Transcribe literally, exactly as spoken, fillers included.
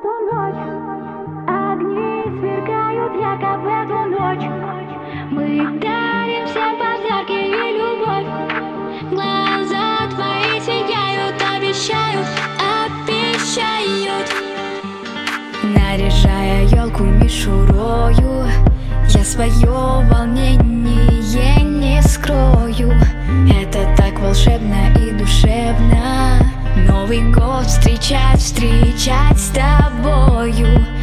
эту ночь. Огни сверкают ярко в эту ночь. Мы дарим всем подарки и любовь. Глаза твои сияют, обещают, обещают. Наряжая елку мишурою, я свое волнение не скрою. Это так волшебно и душевно Новый год встречать, встречать с тобою.